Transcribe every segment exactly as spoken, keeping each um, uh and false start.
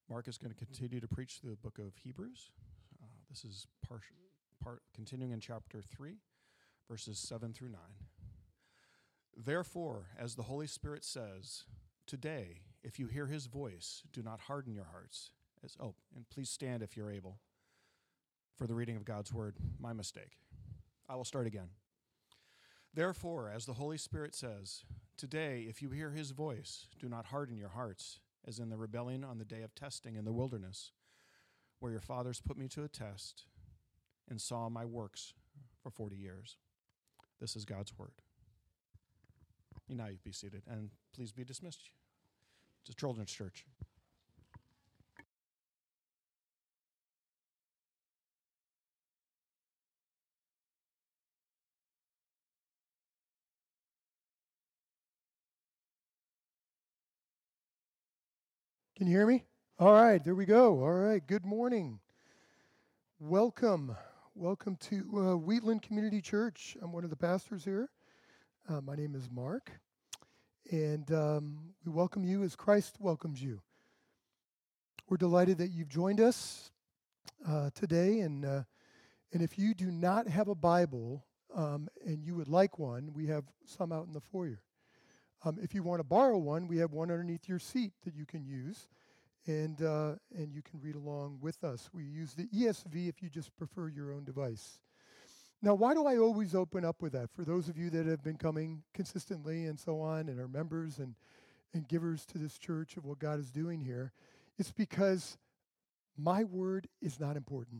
Mark is going to continue to preach the book of Hebrews. Uh, this is part, part continuing in chapter three, verses seven through nine. Therefore, as the Holy Spirit says, today, if you hear his voice, do not harden your hearts. As, oh, and please stand if you're able for the reading of God's word. My mistake. I will start again. Therefore, as the Holy Spirit says, today, if you hear his voice, do not harden your hearts, as in the rebellion on the day of testing in the wilderness, where your fathers put me to a test and saw my works for forty years. This is God's word. You now you be seated, and please be dismissed to Children's Church. Can you hear me? All right, there we go. All right, good morning. Welcome. Welcome to uh, Wheatland Community Church. I'm one of the pastors here. Uh, my name is Mark, and um, we welcome you as Christ welcomes you. We're delighted that you've joined us uh, today, and uh, and if you do not have a Bible um, and you would like one, we have some out in the foyer. Um, if you want to borrow one, we have one underneath your seat that you can use, and uh, and you can read along with us. We use the E S V if you just prefer your own device. Now, why do I always open up with that? For those of you that have been coming consistently and so on, and are members and, and givers to this church of what God is doing here, it's because my word is not important.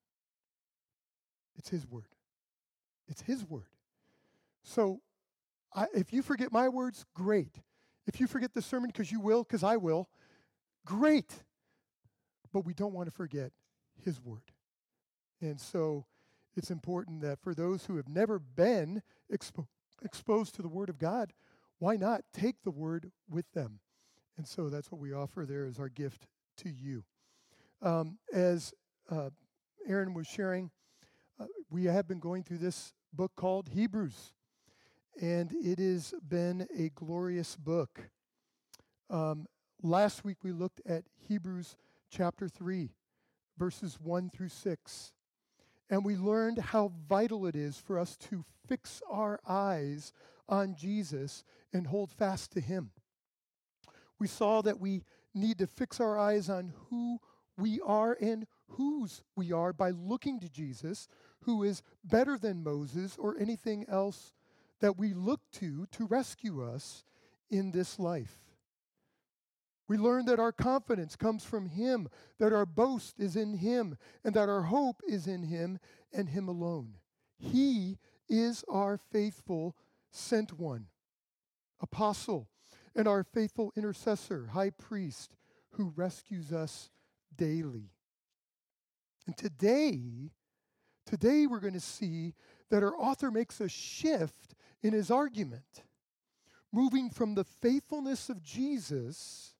It's his word. It's his word. So I, if you forget my words, great. If you forget the sermon, because you will, because I will, great. But we don't want to forget his word. And so it's important that for those who have never been expo- exposed to the word of God, why not take the word with them? And so that's what we offer there as our gift to you. Um, as uh, Aaron was sharing, uh, we have been going through this book called Hebrews. And it has been a glorious book. Um, last week we looked at Hebrews chapter three, verses one through six. And we learned how vital it is for us to fix our eyes on Jesus and hold fast to him. We saw that we need to fix our eyes on who we are and whose we are by looking to Jesus, who is better than Moses or anything else that we look to to rescue us in this life. We learn that our confidence comes from him, that our boast is in him, and that our hope is in him and him alone. He is our faithful sent one, apostle, and our faithful intercessor, high priest, who rescues us daily. And today, today we're going to see that our author makes a shift in his argument, moving from the faithfulness of Jesus,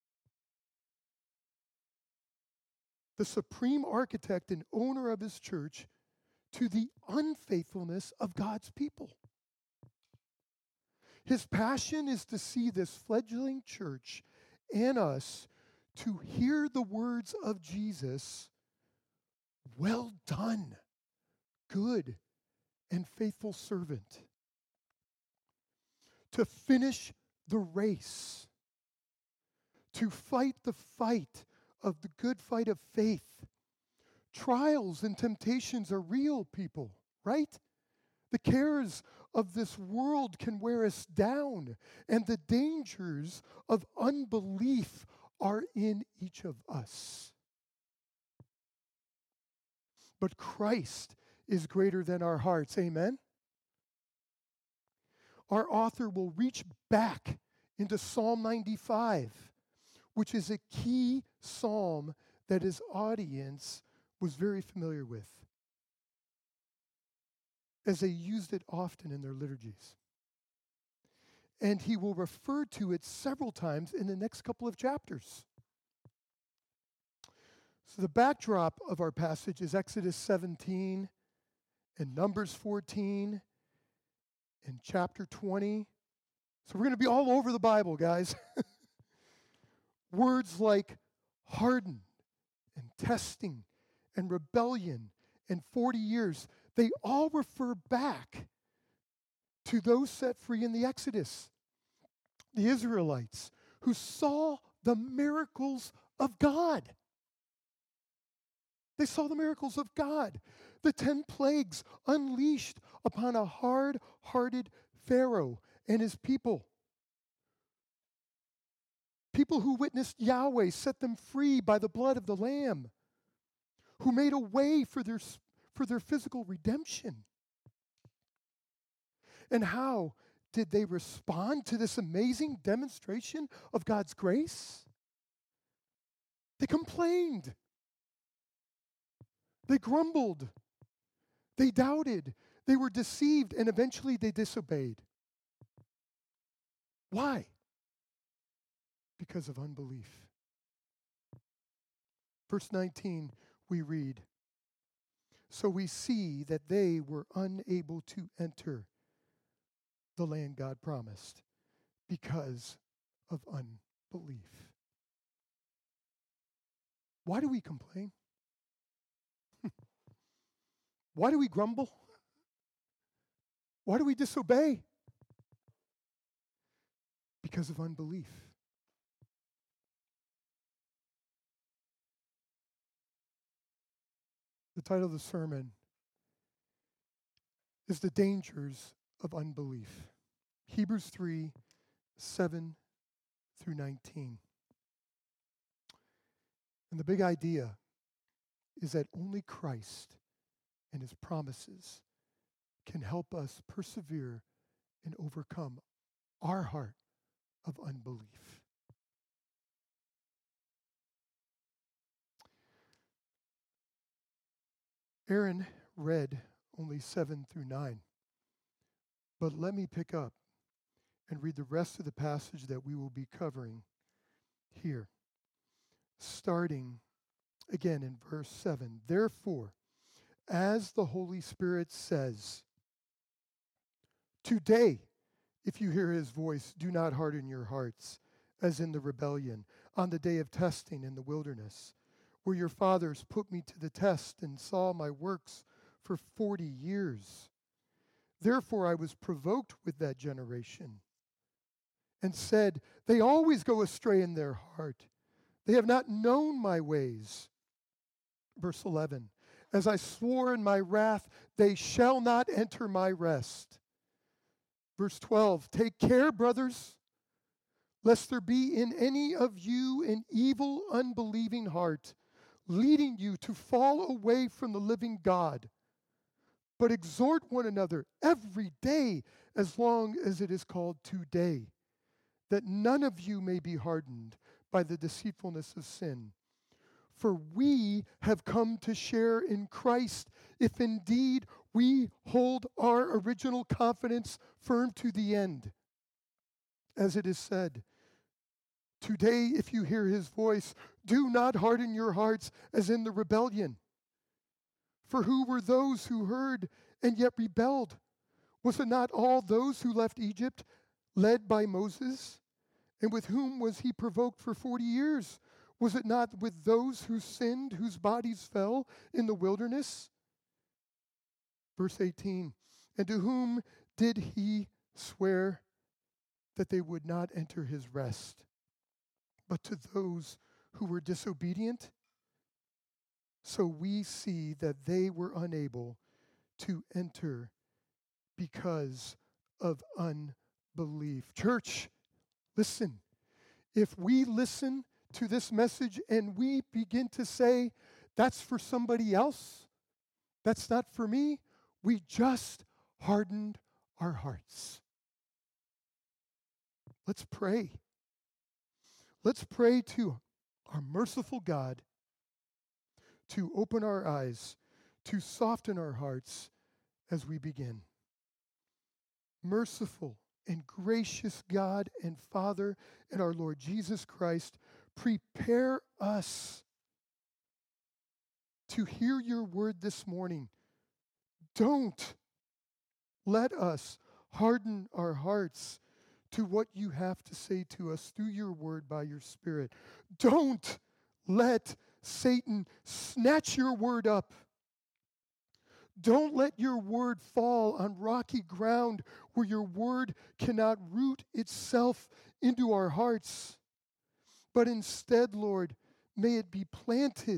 the supreme architect and owner of his church, to the unfaithfulness of God's people. His passion is to see this fledgling church and us to hear the words of Jesus, "Well done, good and faithful servant." To finish the race, to fight the fight of the good fight of faith. Trials and temptations are real, people, right? The cares of this world can wear us down, and the dangers of unbelief are in each of us. But Christ is greater than our hearts, amen? Our author will reach back into Psalm ninety-five, which is a key psalm that his audience was very familiar with, as they used it often in their liturgies. And he will refer to it several times in the next couple of chapters. So the backdrop of our passage is Exodus seventeen and Numbers fourteen and chapter twenty. So we're going to be all over the Bible, guys. Words like hardened and testing and rebellion and forty years, they all refer back to those set free in the Exodus, the Israelites, who saw the miracles of God. They saw the miracles of God. The ten plagues unleashed upon a hard-hearted Pharaoh and his people. People who witnessed Yahweh set them free by the blood of the Lamb, who made a way for their, for their physical redemption. And how did they respond to this amazing demonstration of God's grace? They complained. They grumbled. They doubted. They were deceived, and eventually they disobeyed. Why? Because of unbelief. Verse nineteen, we read, "So we see that they were unable to enter the land God promised because of unbelief." Why do we complain? Why do we grumble? Why do we disobey? Because of unbelief. The title of the sermon is "The Dangers of Unbelief." Hebrews three, seven through nineteen. And the big idea is that only Christ and his promises can help us persevere and overcome our heart of unbelief. Aaron read only seven through nine, but let me pick up and read the rest of the passage that we will be covering here. Starting again in verse seven. "Therefore, as the Holy Spirit says, today, if you hear his voice, do not harden your hearts, as in the rebellion, on the day of testing in the wilderness, where your fathers put me to the test and saw my works for forty years. Therefore I was provoked with that generation, and said, they always go astray in their heart. They have not known my ways." Verse eleven, "As I swore in my wrath, they shall not enter my rest." Verse twelve, "Take care, brothers, lest there be in any of you an evil, unbelieving heart, leading you to fall away from the living God. But exhort one another every day, as long as it is called today, that none of you may be hardened by the deceitfulness of sin. For we have come to share in Christ, if indeed we hold our original confidence firm to the end. As it is said, today if you hear his voice, do not harden your hearts as in the rebellion. For who were those who heard and yet rebelled? Was it not all those who left Egypt, led by Moses? And with whom was he provoked for forty years? Was it not with those who sinned, whose bodies fell in the wilderness?" Verse eighteen, "And to whom did he swear that they would not enter his rest, but to those who were disobedient? So we see that they were unable to enter because of unbelief." Church, listen. If we listen to this message and we begin to say, that's for somebody else, that's not for me, we just hardened our hearts. Let's pray. Let's pray to our merciful God to open our eyes, to soften our hearts as we begin. Merciful and gracious God and Father and our Lord Jesus Christ, prepare us to hear your word this morning. Don't let us harden our hearts to what you have to say to us through your word by your Spirit. Don't let Satan snatch your word up. Don't let your word fall on rocky ground where your word cannot root itself into our hearts. But instead, Lord, may it be planted.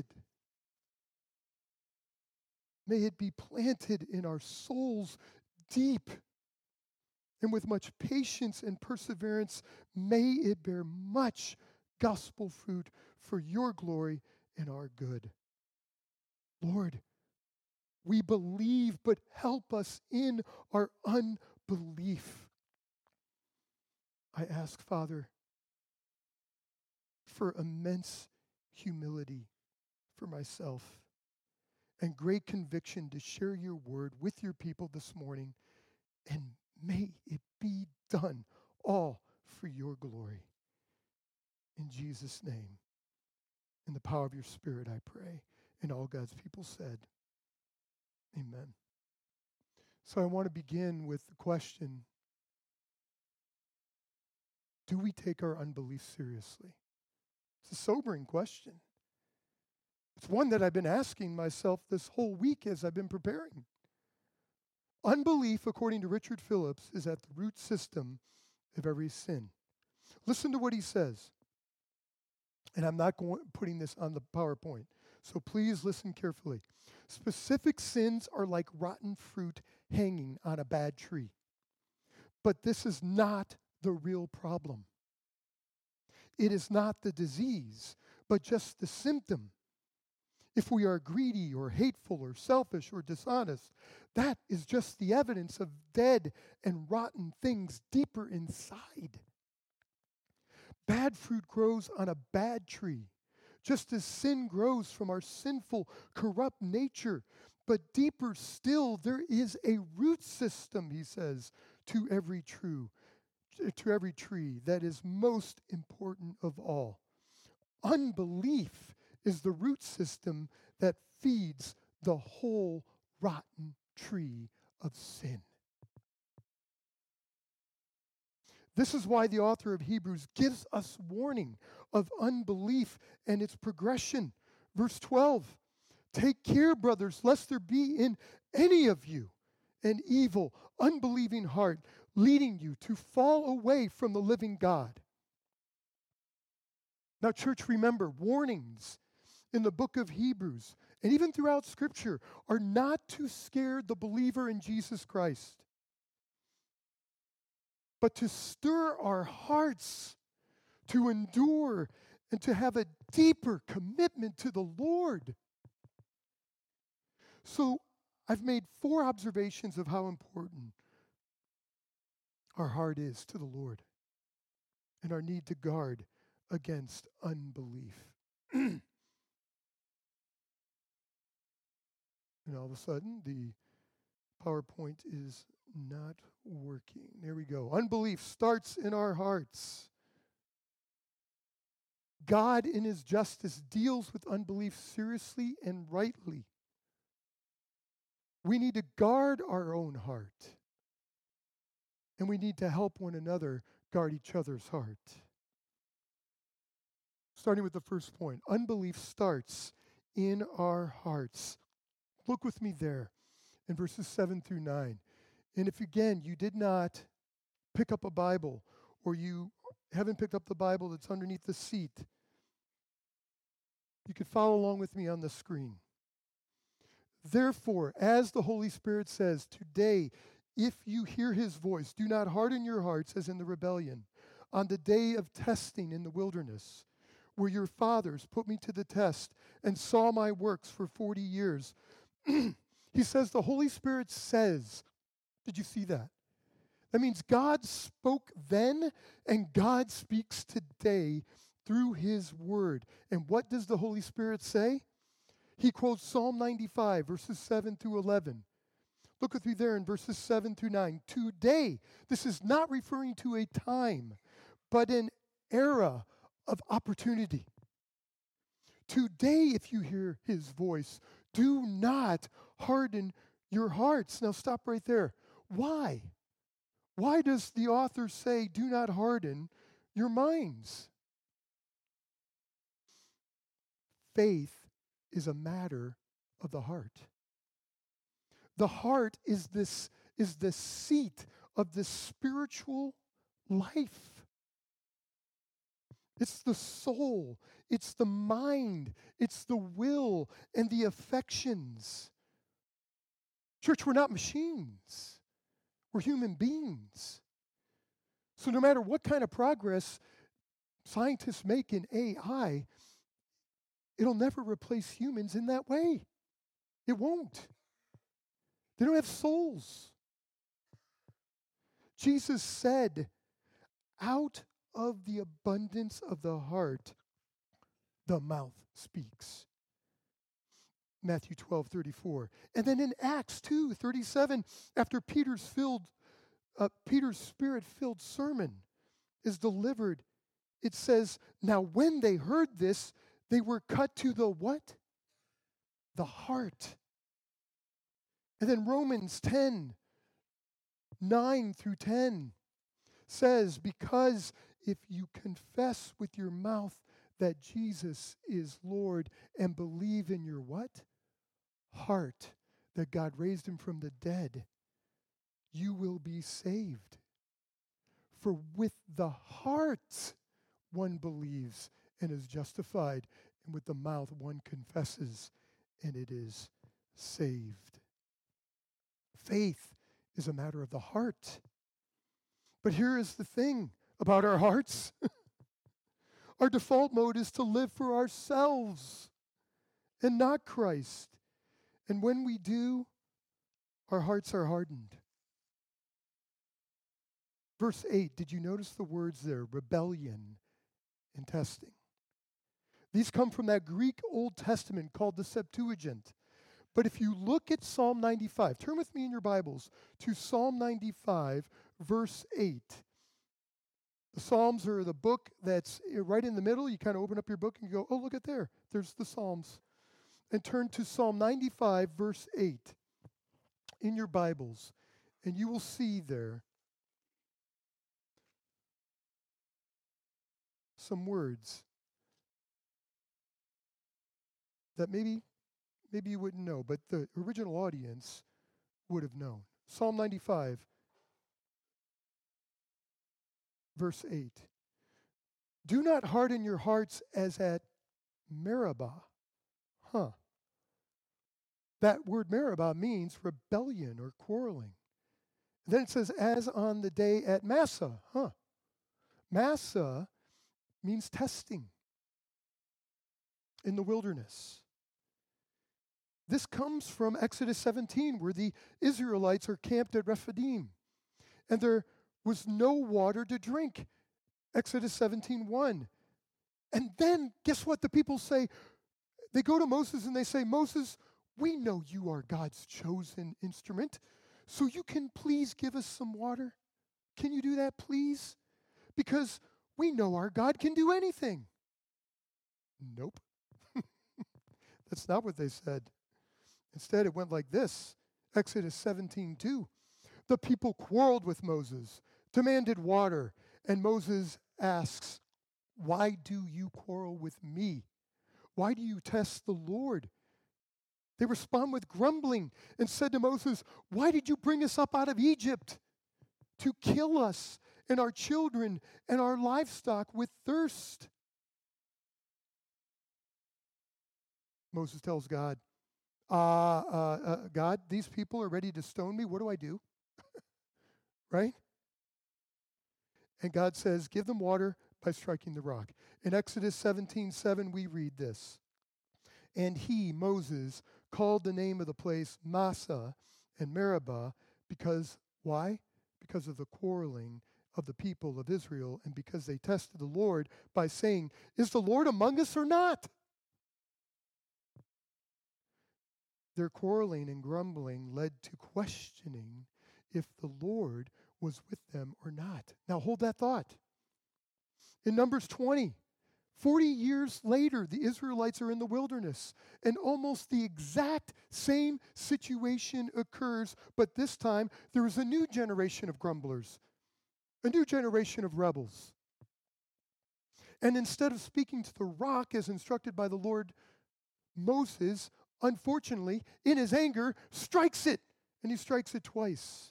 May it be planted in our souls deep. And with much patience and perseverance, may it bear much gospel fruit for your glory and our good. Lord, we believe, but help us in our unbelief. I ask, Father, for immense humility for myself and great conviction to share your word with your people this morning, and may it be done all for your glory. In Jesus' name, in the power of your Spirit, I pray. And all God's people said, amen. So I want to begin with the question, do we take our unbelief seriously? It's a sobering question. It's one that I've been asking myself this whole week as I've been preparing. Unbelief, according to Richard Phillips, is at the root system of every sin. Listen to what he says. And I'm not going, putting this on the PowerPoint, so please listen carefully. Specific sins are like rotten fruit hanging on a bad tree. But this is not the real problem. It is not the disease, but just the symptom. If we are greedy or hateful or selfish or dishonest, that is just the evidence of dead and rotten things deeper inside. Bad fruit grows on a bad tree, just as sin grows from our sinful, corrupt nature. But deeper still, there is a root system, he says, to every true, to every tree that is most important of all. Unbelief is the root system that feeds the whole rotten tree of sin. This is why the author of Hebrews gives us warning of unbelief and its progression. Verse twelve, take care, brothers, lest there be in any of you an evil, unbelieving heart, leading you to fall away from the living God. Now, church, remember, warnings in the book of Hebrews, and even throughout Scripture, are not to scare the believer in Jesus Christ, but to stir our hearts to endure and to have a deeper commitment to the Lord. So I've made four observations of how important our heart is to the Lord and our need to guard against unbelief. And all of a sudden, the PowerPoint is not working. There we go. Unbelief starts in our hearts. God, in his justice, deals with unbelief seriously and rightly. We need to guard our own heart. And we need to help one another guard each other's heart. Starting with the first point, unbelief starts in our hearts. Look with me there in verses seven through nine. And if, again, you did not pick up a Bible, or you haven't picked up the Bible that's underneath the seat, you could follow along with me on the screen. Therefore, as the Holy Spirit says, today, if you hear his voice, do not harden your hearts as in the rebellion, on the day of testing in the wilderness, where your fathers put me to the test and saw my works for forty years. He says, the Holy Spirit says, did you see that? That means God spoke then, and God speaks today through his word. And what does the Holy Spirit say? He quotes Psalm ninety-five, verses seven through eleven. Look with me there in verses seven through nine. Today, this is not referring to a time, but an era of opportunity. Today, if you hear his voice, do not harden your hearts. Now stop right there. Why? Why does the author say, do not harden your minds? faith is a matter of the heart. The heart is this is the seat of the spiritual life. It's the soul, it's the mind, it's the will and the affections. Church, we're not machines. We're human beings. So no matter what kind of progress scientists make in A I, it'll never replace humans in that way. It won't. They don't have souls. Jesus said, out of the abundance of the heart, the mouth speaks. Matthew twelve thirty-four. And then in Acts two thirty-seven, after Peter's filled, uh, Peter's spirit-filled sermon is delivered, it says, now when they heard this, they were cut to the what? The heart. And then Romans ten, nine through ten says, because if you confess with your mouth that Jesus is Lord and believe in your what? Heart that God raised him from the dead, you will be saved. For with the heart one believes and is justified, and with the mouth one confesses and it is saved. Faith is a matter of the heart. But here is the thing about our hearts. Our default mode is to live for ourselves and not Christ. And when we do, our hearts are hardened. Verse eight, did you notice the words there? Rebellion and testing. These come from that Greek Old Testament called the Septuagint. But if you look at Psalm ninety-five, turn with me in your Bibles to Psalm ninety-five, verse eight. The Psalms are the book that's right in the middle. You kind of open up your book and you go, oh, look at there. There's the Psalms. And turn to Psalm ninety-five, verse eight in your Bibles. And you will see there some words that maybe, maybe you wouldn't know, but the original audience would have known. Psalm ninety-five, verse eight. Do not harden your hearts as at Meribah. Huh. That word Meribah means rebellion or quarreling. Then it says, as on the day at Massah. Huh. Massah means testing in the wilderness. This comes from Exodus seventeen, where the Israelites are camped at Rephidim, and there was no water to drink. Exodus seventeen one. And then, guess what? The people say, they go to Moses and they say, Moses, we know you are God's chosen instrument, so you can please give us some water. Can you do that, please? Because we know our God can do anything. Nope. That's not what they said. Instead, it went like this. Exodus seventeen two. The people quarreled with Moses, demanded water, and Moses asks, why do you quarrel with me? Why do you test the Lord? They respond with grumbling and said to Moses, why did you bring us up out of Egypt to kill us and our children and our livestock with thirst? Moses tells God, uh, uh, uh, God, these people are ready to stone me. What do I do? Right? And God says, give them water by striking the rock. In Exodus seventeen seven, we read this. And he, Moses, called the name of the place Massah and Meribah because, why? Because of the quarreling of the people of Israel and because they tested the Lord by saying, is the Lord among us or not? Their quarreling and grumbling led to questioning if the Lord was with them or not. Now hold that thought. In Numbers twenty, forty years later, the Israelites are in the wilderness, and almost the exact same situation occurs, but this time there is a new generation of grumblers, a new generation of rebels. And instead of speaking to the rock as instructed by the Lord Moses, unfortunately, in his anger, strikes it, and he strikes it twice.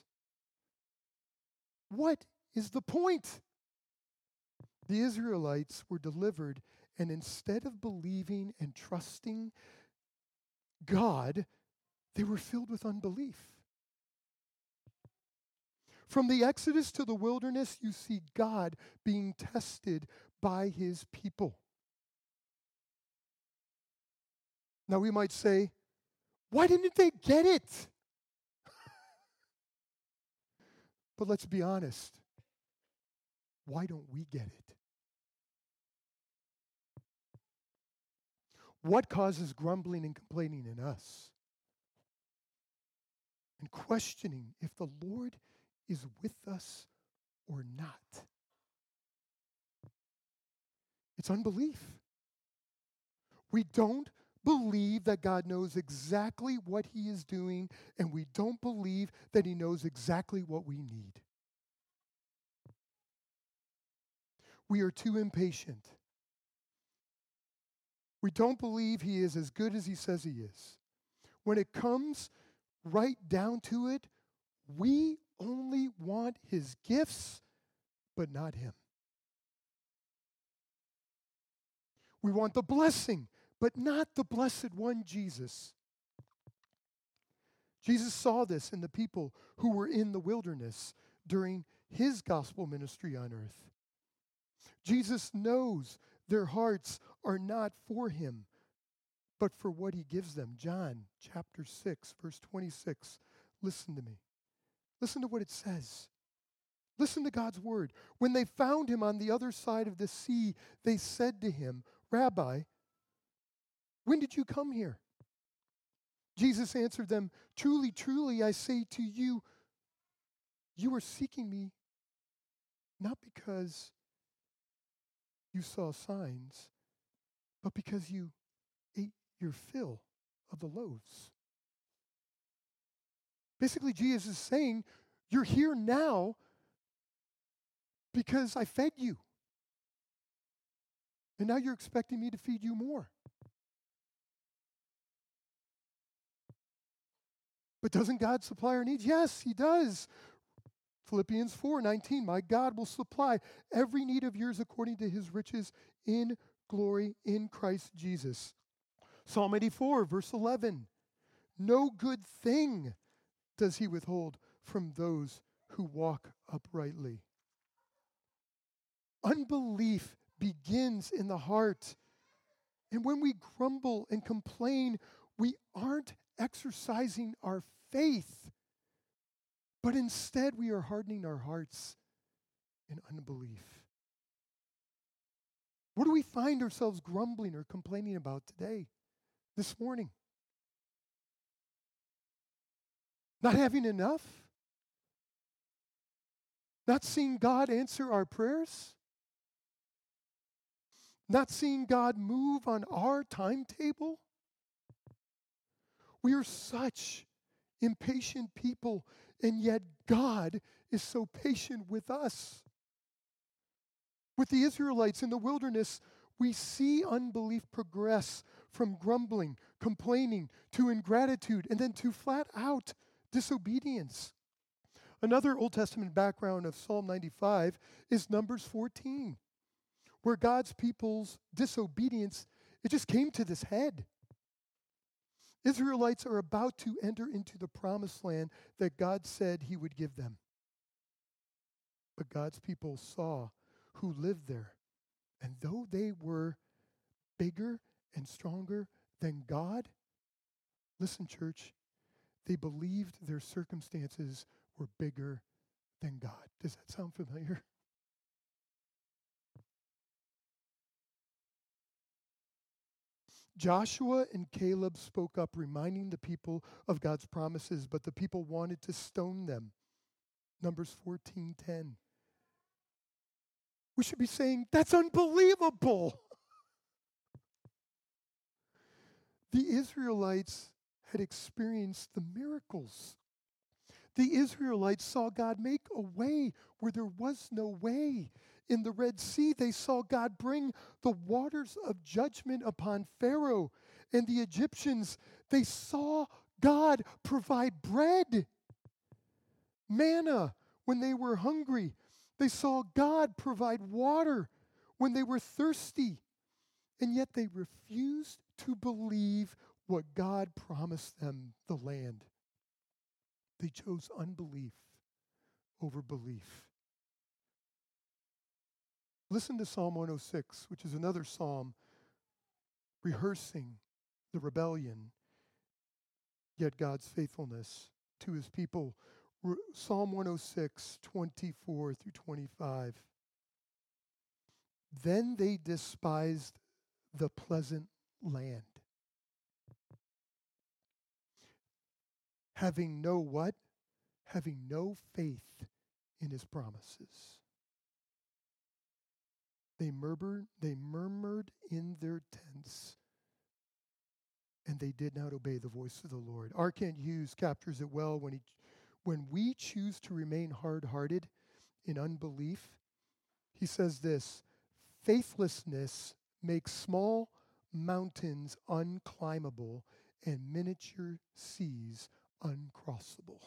What is the point? The Israelites were delivered, and instead of believing and trusting God, they were filled with unbelief. From the Exodus to the wilderness, you see God being tested by his people. Now we might say, why didn't they get it? But let's be honest. Why don't we get it? What causes grumbling and complaining in us? And questioning if the Lord is with us or not. It's unbelief. We don't believe that God knows exactly what he is doing, and we don't believe that he knows exactly what we need. We are too impatient. We don't believe he is as good as he says he is. When it comes right down to it, we only want his gifts, but not him. We want the blessing, but not the blessed one, Jesus. Jesus saw this in the people who were in the wilderness during his gospel ministry on earth. Jesus knows their hearts are not for him, but for what he gives them. John chapter six, verse twenty-six. Listen to me. Listen to what it says. Listen to God's word. When they found him on the other side of the sea, they said to him, Rabbi, when did you come here? Jesus answered them, Truly, truly, I say to you, you are seeking me not because you saw signs, but because you ate your fill of the loaves. Basically, Jesus is saying, you're here now because I fed you. And now you're expecting me to feed you more. But doesn't God supply our needs? Yes, he does. Philippians four nineteen, my God will supply every need of yours according to his riches in glory in Christ Jesus. Psalm eighty-four, verse eleven, no good thing does he withhold from those who walk uprightly. Unbelief begins in the heart. And when we grumble and complain, we aren't exercising our faith, but instead we are hardening our hearts in unbelief. What do we find ourselves grumbling or complaining about today, this morning? Not having enough? Not seeing God answer our prayers? Not seeing God move on our timetable? We are such impatient people, and yet God is so patient with us. With the Israelites in the wilderness, we see unbelief progress from grumbling, complaining, to ingratitude, and then to flat out disobedience. Another Old Testament background of Psalm ninety-five is Numbers fourteen, where God's people's disobedience, it just came to this head. Israelites are about to enter into the promised land that God said he would give them. But God's people saw who lived there. And though they were bigger and stronger than God, listen, church, they believed their circumstances were bigger than God. Does that sound familiar? Joshua and Caleb spoke up, reminding the people of God's promises, but the people wanted to stone them. Numbers fourteen ten. We should be saying, that's unbelievable. The Israelites had experienced the miracles. The Israelites saw God make a way where there was no way. in the Red Sea, they saw God bring the waters of judgment upon Pharaoh and the Egyptians. They saw God provide bread, manna when they were hungry. They saw God provide water when they were thirsty. And yet they refused to believe what God promised them, the land. They chose unbelief over belief. Listen to Psalm one oh six, which is another psalm rehearsing the rebellion, yet God's faithfulness to his people. Re- Psalm one oh six, twenty-four through twenty-five. Then they despised the pleasant land, having no what? Having no faith in his promises. They murmured, they murmured in their tents, and they did not obey the voice of the Lord. R. Kent Hughes captures it well when he, when we choose to remain hard-hearted in unbelief. He says this: faithlessness makes small mountains unclimbable and miniature seas uncrossable.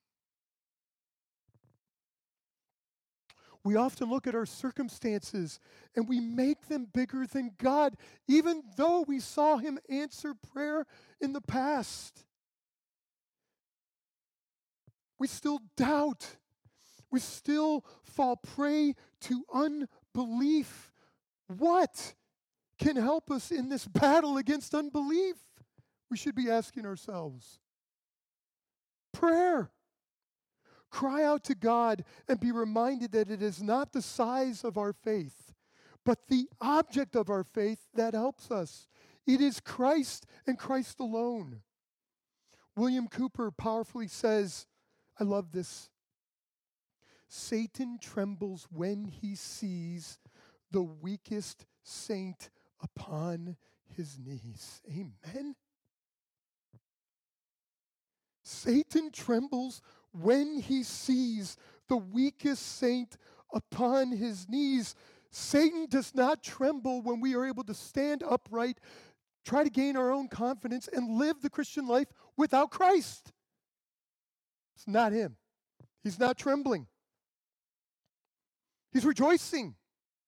We often look at our circumstances and we make them bigger than God, even though we saw him answer prayer in the past. We still doubt. We still fall prey to unbelief. What can help us in this battle against unbelief? We should be asking ourselves. Prayer. Cry out to God and be reminded that it is not the size of our faith, but the object of our faith that helps us. It is Christ and Christ alone. William Cooper powerfully says, I love this, Satan trembles when he sees the weakest saint upon his knees. Amen. Satan trembles when he sees the weakest saint upon his knees. Satan does not tremble when we are able to stand upright, try to gain our own confidence, and live the Christian life without Christ. It's not him. He's not trembling. He's rejoicing.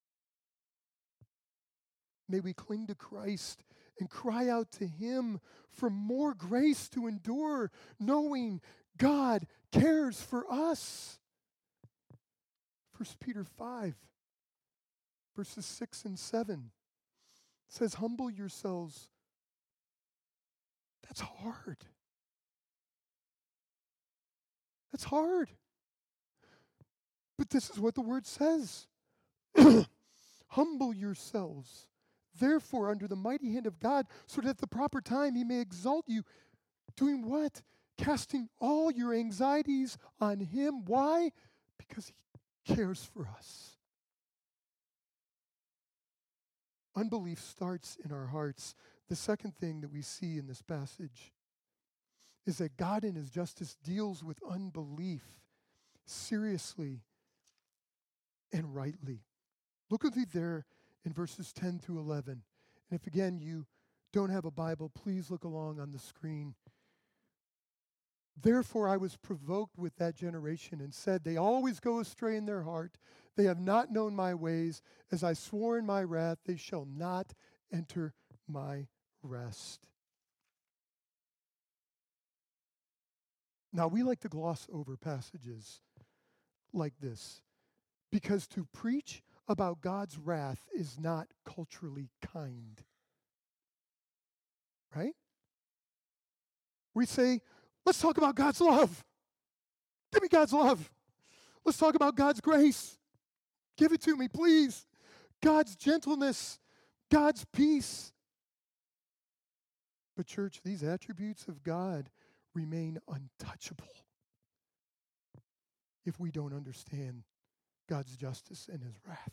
May we cling to Christ and cry out to him for more grace to endure, knowing God cares for us. First Peter five, verses six and seven says, humble yourselves. That's hard. That's hard. But this is what the word says. Humble yourselves, therefore, under the mighty hand of God, so that at the proper time he may exalt you. Doing what? Casting all your anxieties on him. Why? Because he cares for us. Unbelief starts in our hearts. The second thing that we see in this passage is that God in his justice deals with unbelief seriously and rightly. Look with me there in verses ten through eleven. And if again you don't have a Bible, please look along on the screen. Therefore I was provoked with that generation and said, they always go astray in their heart. They have not known my ways. As I swore in my wrath, they shall not enter my rest. Now, we like to gloss over passages like this because to preach about God's wrath is not culturally kind. Right? We say, let's talk about God's love. Give me God's love. Let's talk about God's grace. Give it to me, please. God's gentleness, God's peace. But church, these attributes of God remain untouchable if we don't understand God's justice and his wrath.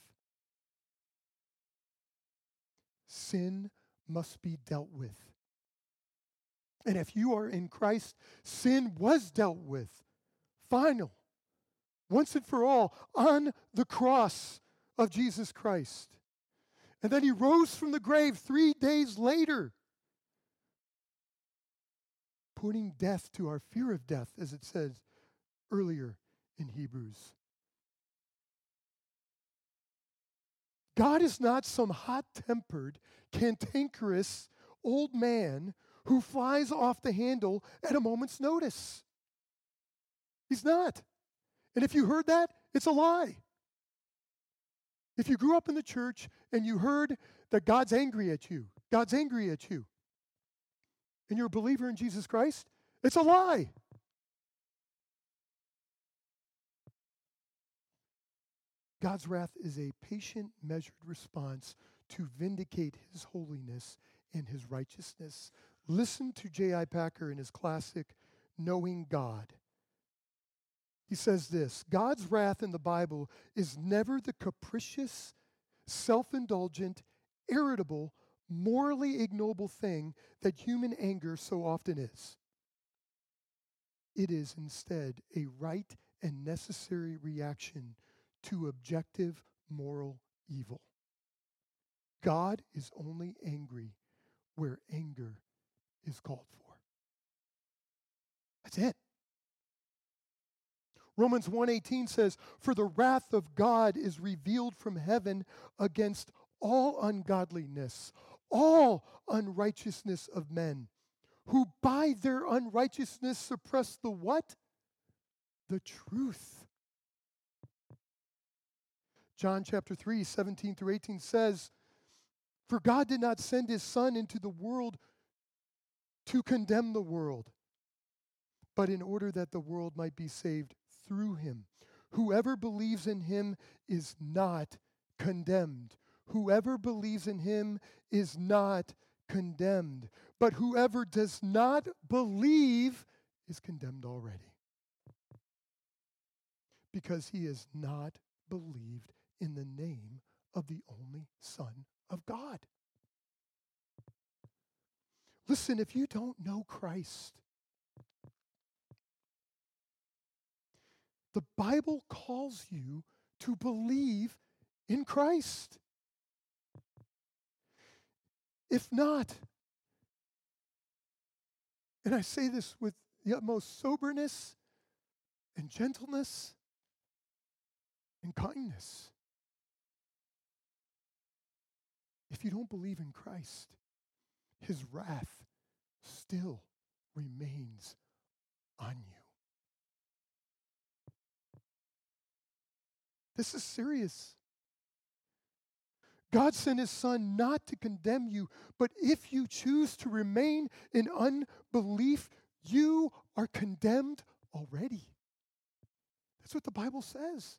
Sin must be dealt with. And if you are in Christ, sin was dealt with. Final. Once and for all, on the cross, of Jesus Christ. And then he rose from the grave three days later, putting death to our fear of death, as it says earlier in Hebrews. God is not some hot-tempered, cantankerous old man who flies off the handle at a moment's notice. He's not. And if you heard that, it's a lie. If you grew up in the church and you heard that God's angry at you, God's angry at you, and you're a believer in Jesus Christ, it's a lie. God's wrath is a patient, measured response to vindicate his holiness and his righteousness. Listen to J I. Packer in his classic, Knowing God. He says this: God's wrath in the Bible is never the capricious, self-indulgent, irritable, morally ignoble thing that human anger so often is. It is instead a right and necessary reaction to objective moral evil. God is only angry where anger is called for. That's it. Romans one eighteen says, "For the wrath of God is revealed from heaven against all ungodliness, all unrighteousness of men, who by their unrighteousness suppress the what? The truth." John chapter three, seventeen through eighteen says, "For God did not send his Son into the world to condemn the world, but in order that the world might be saved through him. Whoever believes in him is not condemned. Whoever believes in him is not condemned. But whoever does not believe is condemned already, because he has not believed in the name of the only Son of God." Listen, if you don't know Christ, the Bible calls you to believe in Christ. If not, and I say this with the utmost soberness and gentleness and kindness, if you don't believe in Christ, his wrath still remains on you. This is serious. God sent his Son not to condemn you, but if you choose to remain in unbelief, you are condemned already. That's what the Bible says.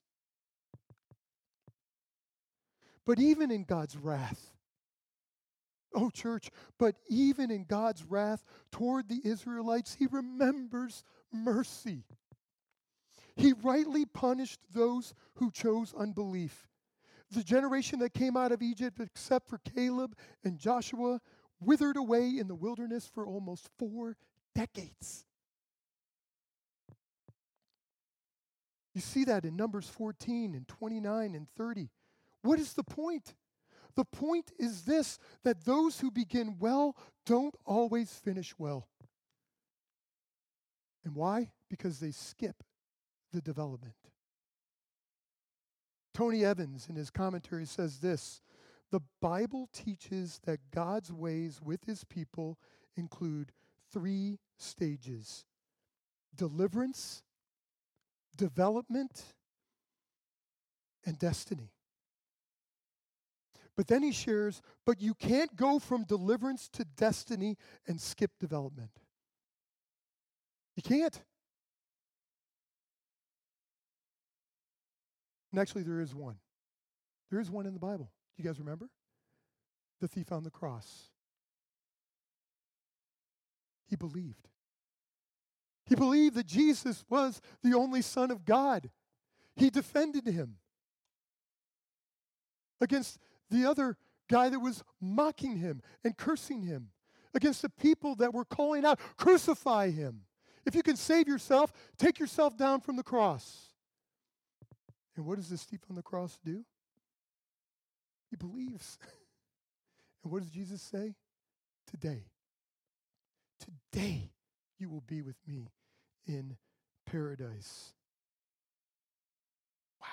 But even in God's wrath, oh church, but even in God's wrath toward the Israelites, he remembers mercy. He rightly punished those who chose unbelief. The generation that came out of Egypt, except for Caleb and Joshua, withered away in the wilderness for almost four decades. You see that in Numbers fourteen and twenty-nine and thirty. What is the point? The point is this, that those who begin well don't always finish well. And why? Because they skip the development. Tony Evans, in his commentary, says this: the Bible teaches that God's ways with his people include three stages: deliverance, development, and destiny. But then he shares, but you can't go from deliverance to destiny and skip development. You can't. And actually, there is one. There is one in the Bible. Do you guys remember? The thief on the cross. He believed. He believed that Jesus was the only Son of God. He defended him against the other guy that was mocking him and cursing him, against the people that were calling out, "Crucify him. If you can save yourself, take yourself down from the cross." And what does this thief on the cross do? He believes. And what does Jesus say? Today. Today you will be with me in paradise. Wow.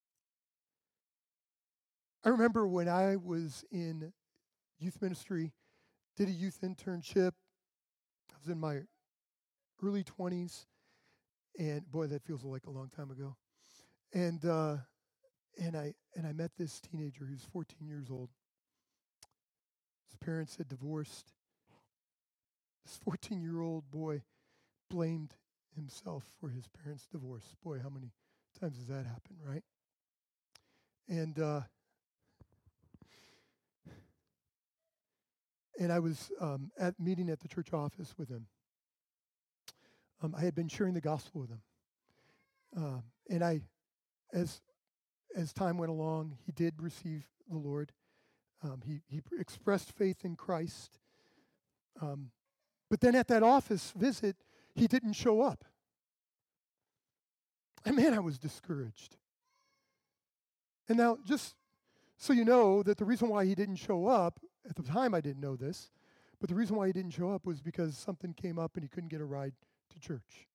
I remember when I was in youth ministry, did a youth internship. I was in my early twenties, and boy, that feels like a long time ago. And uh, and I and I met this teenager who's fourteen years old. His parents had divorced. This fourteen-year-old boy blamed himself for his parents' divorce. Boy, how many times has that happened, right? And uh, and I was um, at meeting at the church office with him. Um, I had been sharing the gospel with him, um, and I, as as time went along, he did receive the Lord. Um, he he expressed faith in Christ. Um, but then at that office visit, he didn't show up. And man, I was discouraged. And now, just so you know, that the reason why he didn't show up, at the time I didn't know this, but the reason why he didn't show up was because something came up and he couldn't get a ride to church.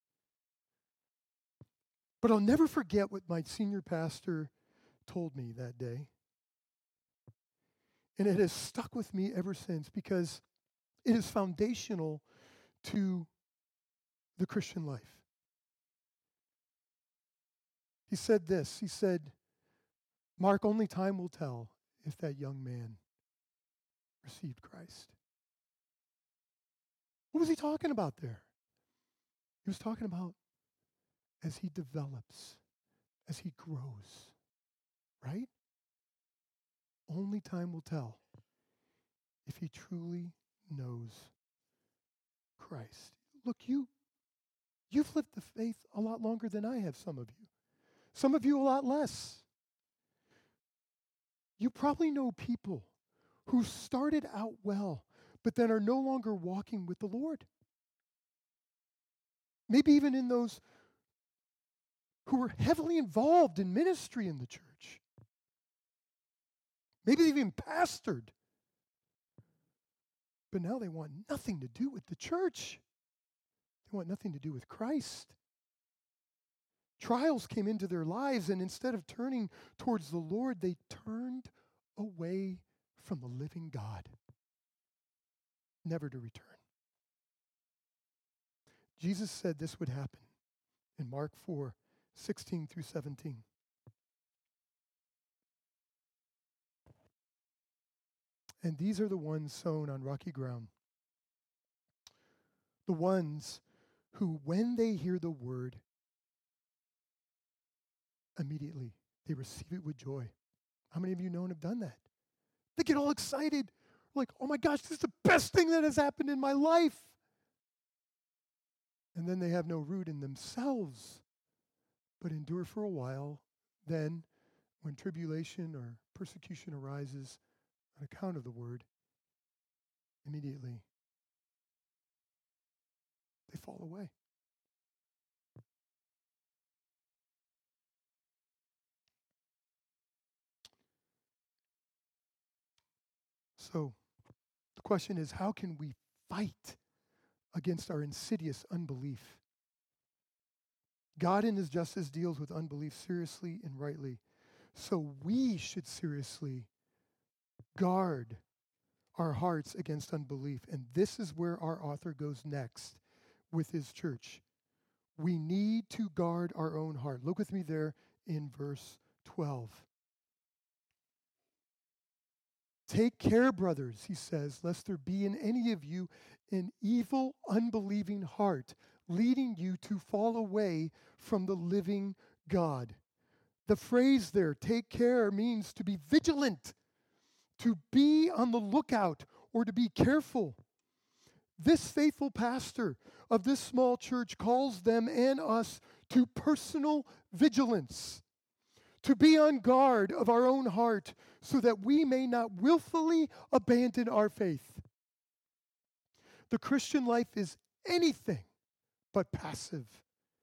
But I'll never forget what my senior pastor told me that day. And it has stuck with me ever since because it is foundational to the Christian life. He said this, he said, Mark, only time will tell if that young man received Christ. What was he talking about there? He was talking about as he develops, as he grows, right? Only time will tell if he truly knows Christ. Look, you, you've lived the faith a lot longer than I have, some of you. Some of you a lot less. You probably know people who started out well, but then are no longer walking with the Lord. Maybe even in those who were heavily involved in ministry in the church. Maybe they've even pastored. But now they want nothing to do with the church. They want nothing to do with Christ. Trials came into their lives, and instead of turning towards the Lord, they turned away from the living God, never to return. Jesus said this would happen in Mark four, sixteen through seventeen. And these are the ones sown on rocky ground. The ones who, when they hear the word, immediately they receive it with joy. How many of you know and have done that? They get all excited. Like, oh my gosh, this is the best thing that has happened in my life. And then they have no root in themselves, but endure for a while. Then, when tribulation or persecution arises on account of the word, immediately they fall away. So, the question is, how can we fight against our insidious unbelief? God in his justice deals with unbelief seriously and rightly. So we should seriously guard our hearts against unbelief. And this is where our author goes next with his church. We need to guard our own heart. Look with me there in verse twelve. Take care, brothers, he says, lest there be in any of you an evil, unbelieving heart, leading you to fall away from the living God. The phrase there, take care, means to be vigilant, to be on the lookout, or to be careful. This faithful pastor of this small church calls them and us to personal vigilance, to be on guard of our own heart so that we may not willfully abandon our faith. The Christian life is anything but passive.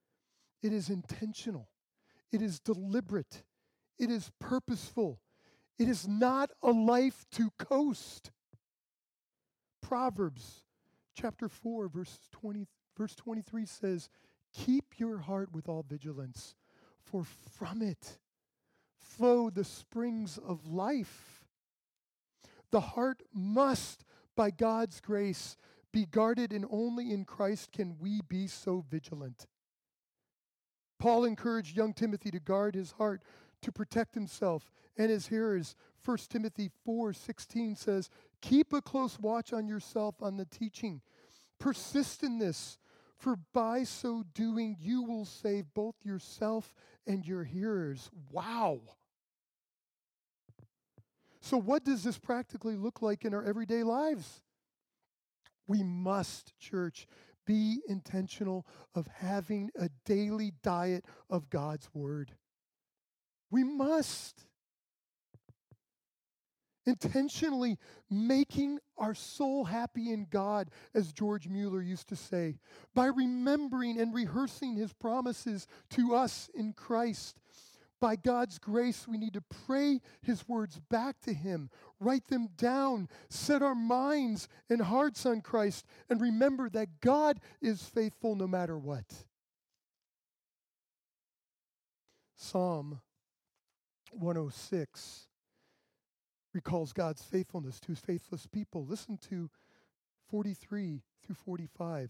It is intentional. It is deliberate. It is purposeful. It is not a life to coast. Proverbs chapter four, verse twenty, verse twenty-three says, keep your heart with all vigilance, for from it flow the springs of life. The heart must, by God's grace, be guarded, and only in Christ can we be so vigilant. Paul encouraged young Timothy to guard his heart, to protect himself and his hearers. First Timothy four sixteen says, keep a close watch on yourself, on the teaching. Persist in this, for by so doing you will save both yourself and your hearers. Wow. So what does this practically look like in our everyday lives? We must, church, be intentional of having a daily diet of God's Word. We must. Intentionally making our soul happy in God, as George Mueller used to say, by remembering and rehearsing His promises to us in Christ. By God's grace, we need to pray His words back to Him, write them down, set our minds and hearts on Christ, and remember that God is faithful no matter what. Psalm one oh six recalls God's faithfulness to His faithless people. Listen to forty-three through forty-five.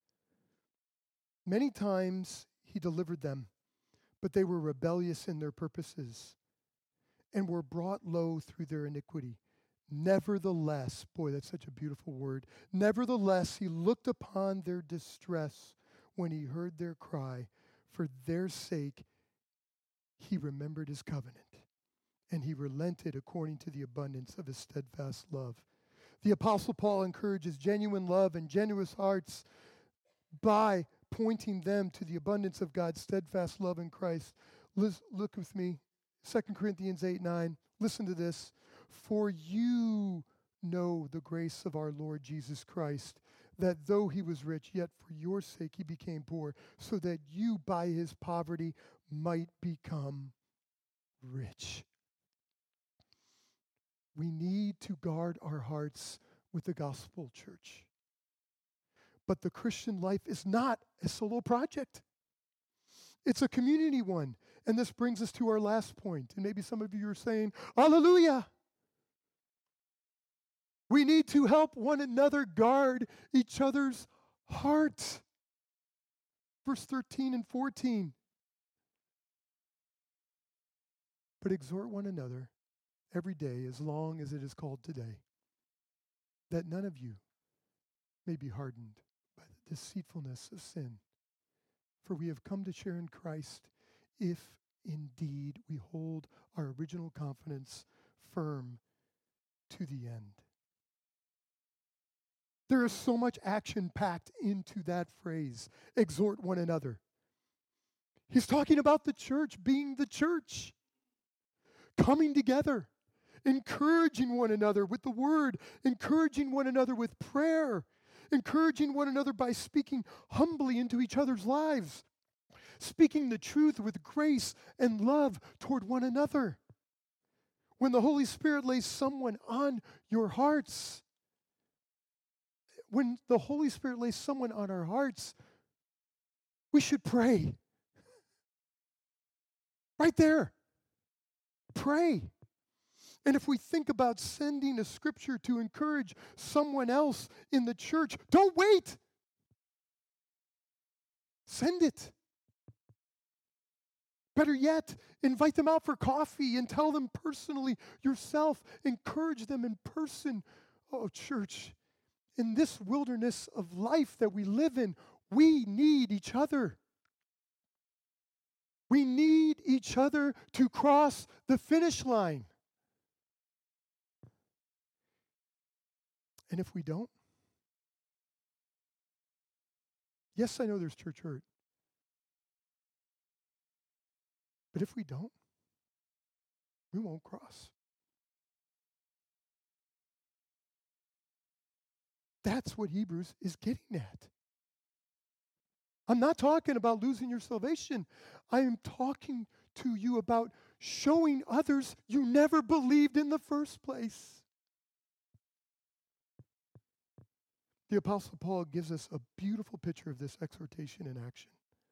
Many times He delivered them, but they were rebellious in their purposes and were brought low through their iniquity. Nevertheless, boy, that's such a beautiful word. Nevertheless, He looked upon their distress when He heard their cry. For their sake, He remembered His covenant, and He relented according to the abundance of His steadfast love. The Apostle Paul encourages genuine love and generous hearts by pointing them to the abundance of God's steadfast love in Christ. Look with me, Second Corinthians eight nine. Listen to this. For you know the grace of our Lord Jesus Christ, that though He was rich, yet for your sake He became poor, so that you by His poverty might become rich. We need to guard our hearts with the gospel, church. But the Christian life is not a solo project. It's a community one. And this brings us to our last point. And maybe some of you are saying, hallelujah. We need to help one another guard each other's heart. Verse thirteen and fourteen. But exhort one another every day, as long as it is called today, that none of you may be hardened by the deceitfulness of sin. For we have come to share in Christ, if indeed we hold our original confidence firm to the end. There is so much action packed into that phrase, exhort one another. He's talking about the church being the church, coming together, encouraging one another with the word, encouraging one another with prayer, encouraging one another by speaking humbly into each other's lives, speaking the truth with grace and love toward one another. When the Holy Spirit lays someone on your hearts, when the Holy Spirit lays someone on our hearts, we should pray. Right there. Pray. And if we think about sending a scripture to encourage someone else in the church, don't wait. Send it. Better yet, invite them out for coffee and tell them personally yourself. Encourage them in person. Oh, church, in this wilderness of life that we live in, we need each other. We need each other to cross the finish line. And if we don't, yes, I know there's church hurt. But if we don't, we won't cross. That's what Hebrews is getting at. I'm not talking about losing your salvation. I am talking to you about showing others you never believed in the first place. The Apostle Paul gives us a beautiful picture of this exhortation in action.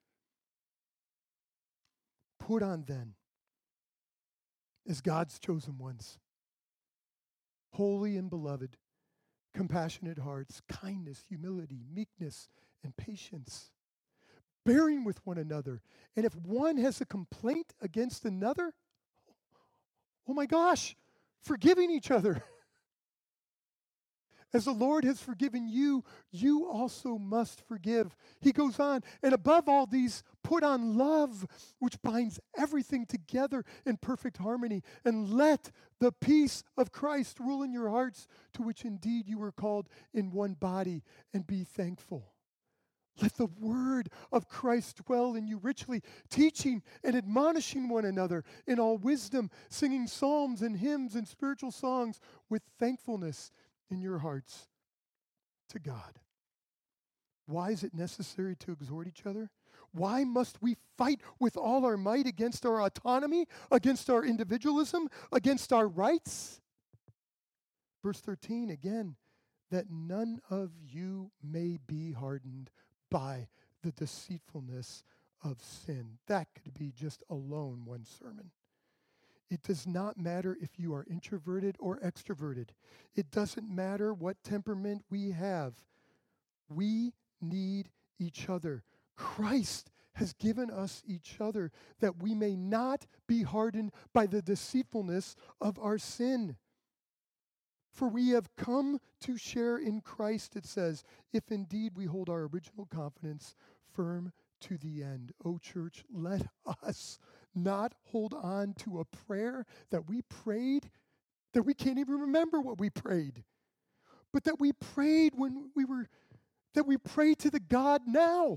Put on then, as God's chosen ones, holy and beloved, compassionate hearts, kindness, humility, meekness, and patience, bearing with one another. And if one has a complaint against another, oh my gosh, forgiving each other. As the Lord has forgiven you, you also must forgive. He goes on, and above all these, put on love, which binds everything together in perfect harmony. And let the peace of Christ rule in your hearts, to which indeed you were called in one body, and be thankful. Let the word of Christ dwell in you richly, teaching and admonishing one another in all wisdom, singing psalms and hymns and spiritual songs with thankfulness in your hearts to God. Why is it necessary to exhort each other? Why must we fight with all our might against our autonomy, against our individualism, against our rights? Verse thirteen, again, that none of you may be hardened by the deceitfulness of sin. That could be just alone one sermon. It does not matter if you are introverted or extroverted. It doesn't matter what temperament we have. We need each other. Christ has given us each other that we may not be hardened by the deceitfulness of our sin. For we have come to share in Christ, it says, if indeed we hold our original confidence firm to the end. Oh, church, let us not hold on to a prayer that we prayed, that we can't even remember what we prayed, but that we prayed when we were, that we pray to the God now.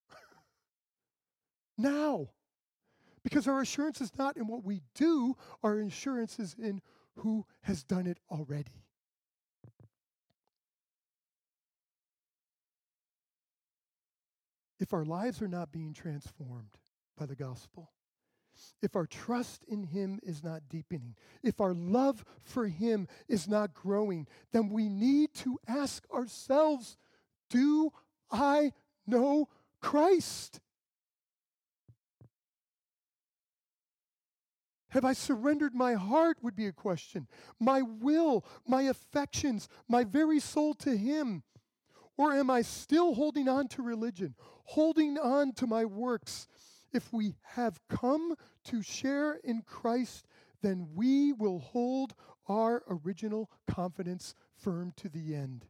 Now. Because our assurance is not in what we do, our assurance is in who has done it already. If our lives are not being transformed by the gospel, if our trust in Him is not deepening, if our love for Him is not growing, then we need to ask ourselves, do I know Christ? Have I surrendered my heart, would be a question. My will, my affections, my very soul to Him. Or am I still holding on to religion, holding on to my works? If we have come to share in Christ, then we will hold our original confidence firm to the end.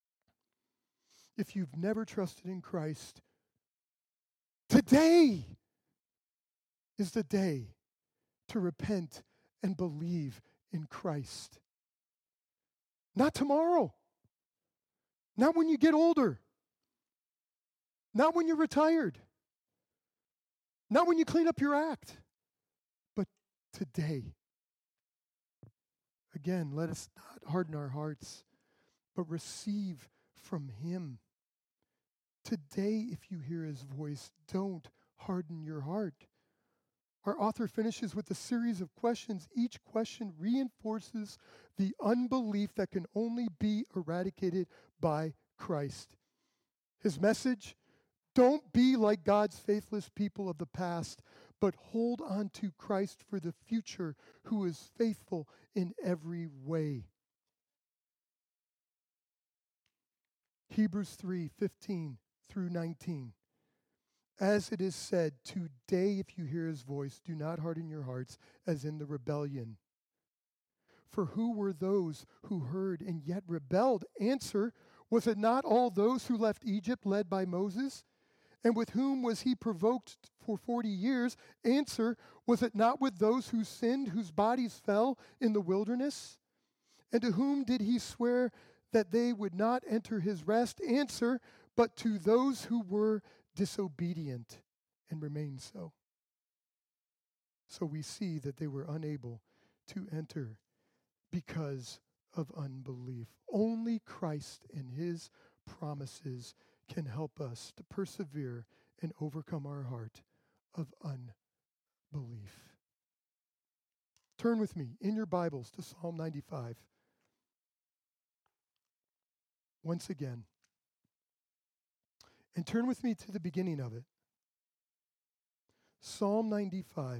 If you've never trusted in Christ, today is the day to repent and believe in Christ. Not tomorrow. Not when you get older. Not when you're retired. Not when you clean up your act. But today. Again, let us not harden our hearts, but receive from Him. Today, if you hear His voice, don't harden your heart. Our author finishes with a series of questions. Each question reinforces the unbelief that can only be eradicated by Christ. His message, don't be like God's faithless people of the past, but hold on to Christ for the future, who is faithful in every way. Hebrews three fifteen through nineteen. As it is said, today if you hear His voice, do not harden your hearts as in the rebellion. For who were those who heard and yet rebelled? Answer, was it not all those who left Egypt led by Moses? And with whom was he provoked for forty years? Answer, was it not with those who sinned, whose bodies fell in the wilderness? And to whom did he swear that they would not enter his rest? Answer, but to those who were disobedient and remained so. So we see that they were unable to enter because of unbelief. Only Christ and His promises can help us to persevere and overcome our heart of unbelief. Turn with me in your Bibles to Psalm ninety-five. Once again. And turn with me to the beginning of it. Psalm ninety-five.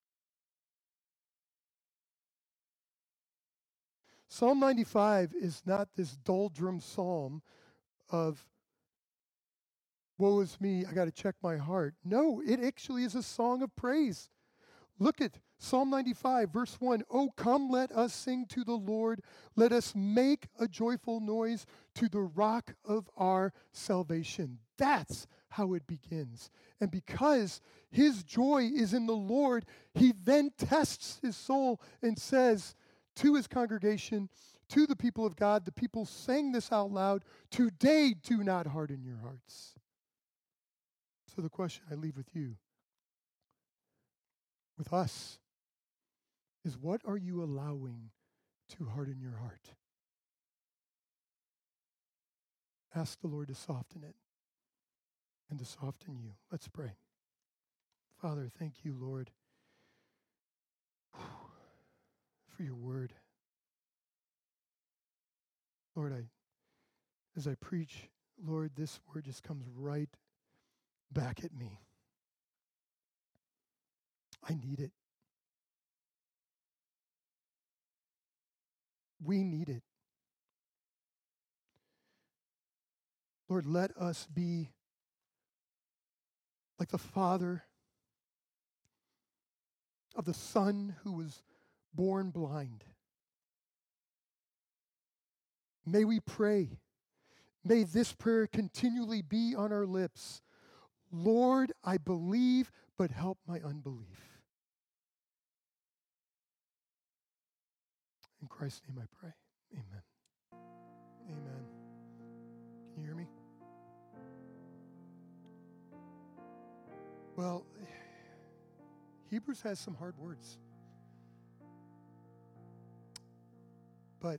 Psalm ninety-five is not this doldrum psalm of, woe is me, I got to check my heart. No, it actually is a song of praise. Look at Psalm ninety-five, verse one. Oh, come, let us sing to the Lord. Let us make a joyful noise to the rock of our salvation. That's how it begins. And because his joy is in the Lord, he then tests his soul and says to his congregation, to the people of God, the people sang this out loud, today do not harden your hearts. So the question I leave with you, with us, is what are you allowing to harden your heart? Ask the Lord to soften it and to soften you. Let's pray. Father, thank you, Lord, for your word. Lord, I, as I preach, Lord, this word just comes right back at me. I need it. We need it. Lord, let us be like the father of the son who was born blind. May we pray. May this prayer continually be on our lips. Lord, I believe, but help my unbelief. In Christ's name I pray. Amen. Amen. Can you hear me? Well, Hebrews has some hard words. But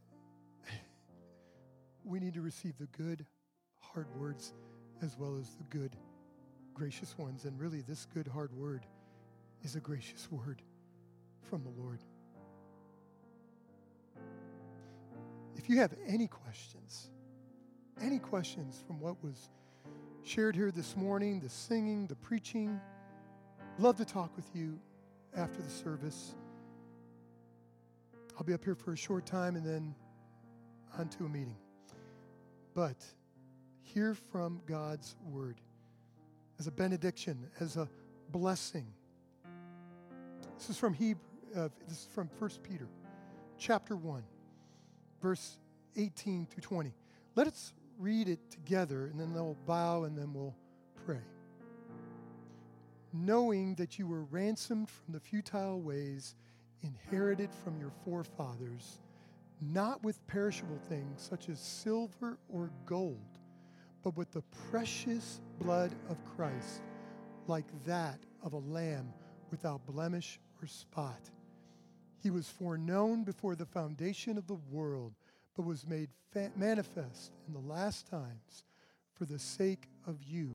we need to receive the good, hard words as well as the good, gracious ones. And really, this good, hard word is a gracious word from the Lord. If you have any questions, any questions from what was shared here this morning, the singing, the preaching, love to talk with you after the service. I'll be up here for a short time and then on to a meeting. But hear from God's word as a benediction, as a blessing. This is from Hebrew, uh, this is from First Peter, chapter one, verse eighteen through twenty. Let us read it together, and then they'll bow, and then we'll pray. Knowing that you were ransomed from the futile ways inherited from your forefathers, not with perishable things such as silver or gold, but with the precious blood of Christ, like that of a lamb without blemish or spot. He was foreknown before the foundation of the world, but was made fa- manifest in the last times for the sake of you,